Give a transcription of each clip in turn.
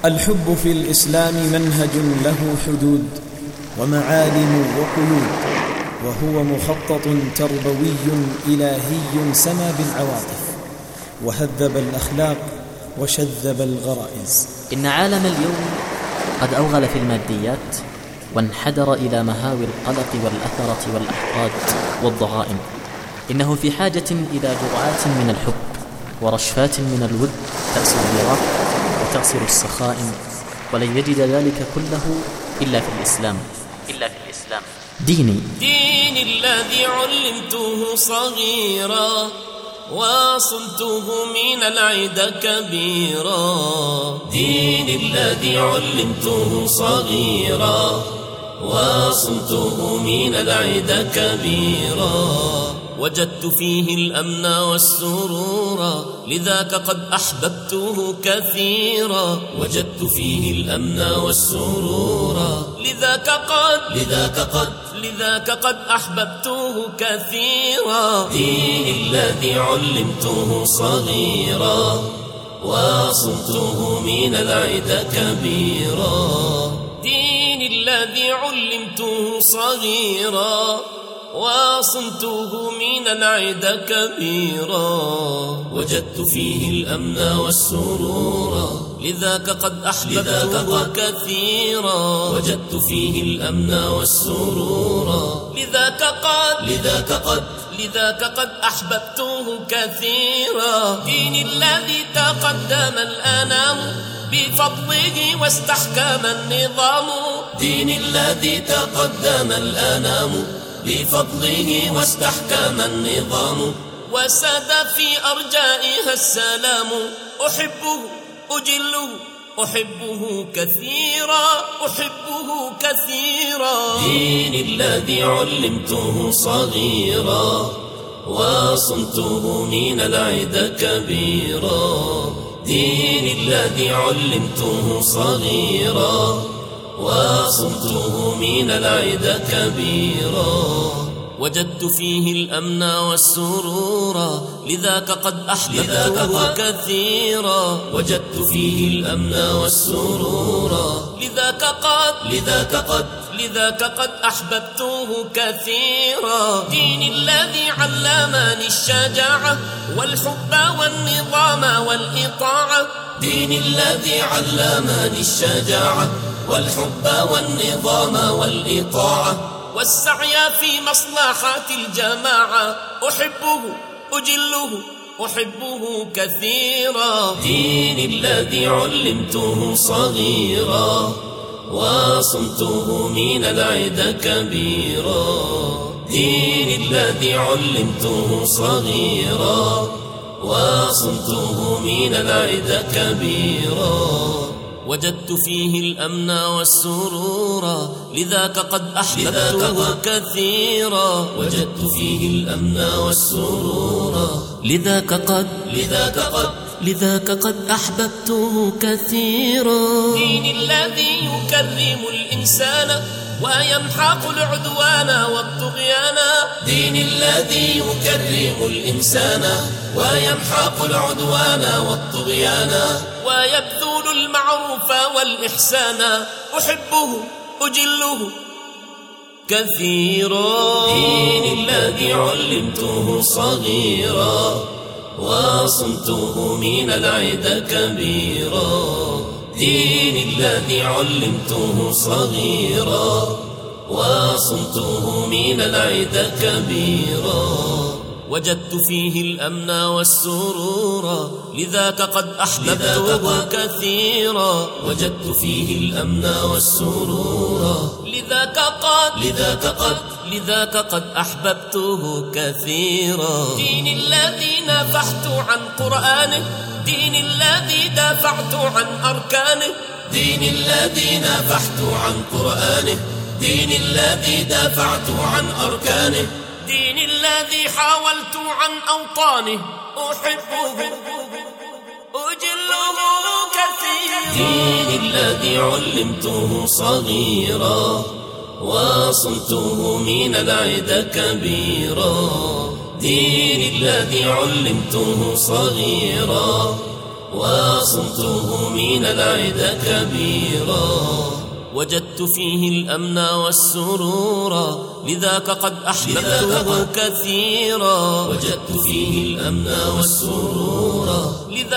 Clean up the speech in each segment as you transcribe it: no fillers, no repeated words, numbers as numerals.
الحب في الإسلام منهج له حدود ومعالم وقيود، وهو مخطط تربوي إلهي سما بالعواطف وهذب الأخلاق وشذب الغرائز. إن عالم اليوم قد أوغل في الماديات وانحدر إلى مهاوي القلق والأثرة والأحقاد والضغائن. إنه في حاجة إلى جرعات من الحب ورشفات من الود تأسر الوراق وتعصر السخائم، ولن يجد ذلك كله إلا في الإسلام. ديني الذي علمته صغيرا وصلته من العدا كبيرا. ديني الذي علمته صغيرا وصلته من العدا كبيرا. وجدت فيه الأمن والسرور لذاك قد أحببته كثيرا. وجدت فيه الأمن والسرور لذاك قد أحببته كثيرا. ديني الذي علمته صغيرا وصلته من العدا كبيرا. ديني الذي علمته صغيرا وصنته من العدا كبيرا. وجدت فيه الأمن والسرور لذاك قد أحببته كثيرا. وجدت فيه الأمن والسرور لذاك قد أحببته كثيرا. ديني الذي تقدم الأنام بفضله واستحكم النظام. ديني الذي تقدم الأنام بفضله واستحكم النظام. وساد في أرجائها السلام. أحبه أجله أحبه كثيرا. ديني الذي علمته صغيرا وصنته من العدا كبيرا. ديني الذي علمته صغيرا وصنته من العدا كبيرا. وجدت فيه الأمن والسرور لذاك قد أحببته كثيرا. وجدت فيه الأمن والسرور لذاك قد أحببته كثيرا. ديني الذي علمني الشجاعة والحب والنظام والإطاعة. ديني الذي علمني الشجاعة والحب والنظام والإطاعة والسعي في مصلحة الجماعة. أحبه أجله أحبه كثيرا. ديني الذي علمته صغيرا وصنته من العدا كبيرا. ديني الذي علمته صغيرا وصنته من العدا كبيرا. وجدت فيه الأمن والسرور لذاك قد أحببته كثيرا. وجدت فيه الأمن والسرور لذاك قد أحببته كثيرا. ديني الذي يكرم الإنسان ويمحق العدوان والطغيان. ديني الذي يكرم الإنسان ويمحق العدوان والطغيان ويبذل المعروف والإحسان. أحبه أجله كثيرا. ديني الذي علمته صغيرا وصنته من العدا كبيرا. ديني الذي علمته صغيرا وصنته من العدا كبيرا. وجدت فيه الأمن والسرور لذاك قد أحببته كثيرا. وجدت فيه الأمن والسرور لذاك قد أحببته كثيرا. ديني الذي نافحت عن قرآنه. ديني الذي دافعت عن أركانه. ديني الذي نافحت عن قرآنه. ديني الذي دافعت عن أركانه. ديني الذي حاولت عن أوطانه. أحبه أجله كثيرا. ديني الذي علمته صغيرا وصنته من العدا كبيرا. ديني الذي علمته صغيرا وصمته من العدا كبيرا. وجدت فيه الأمن والسرور لذاك قد أحببته كثيرا. وجدت فيه الأمن والسرور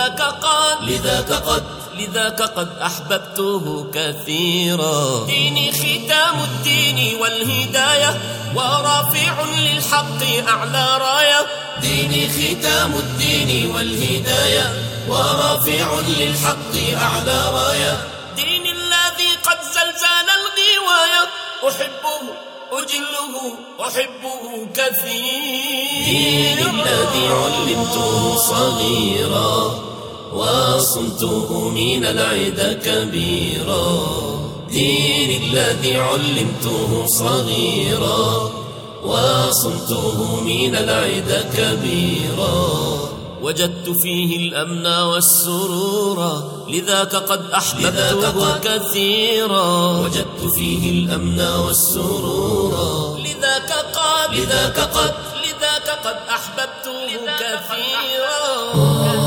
لذاك قد أحببته كثيرا. ديني ختام الدين والهداية ورافع للحق أعلى راية. ديني ختام الدين والهداية ورافع للحق أعلى راية. دين الذي قد زلزل الغواية أحبه أجله أحبه كثيرا. دين الذي علمته صغيرا وصمته من العدا كبيرا. دين الذي علمته صغيرا وصمته من العدا كبيرا. وجدت فيه الأمن والسرور لذاك قد أحببته كثيرا. وجدت فيه الأمن والسرور لذاك قد أحببته كثيرا.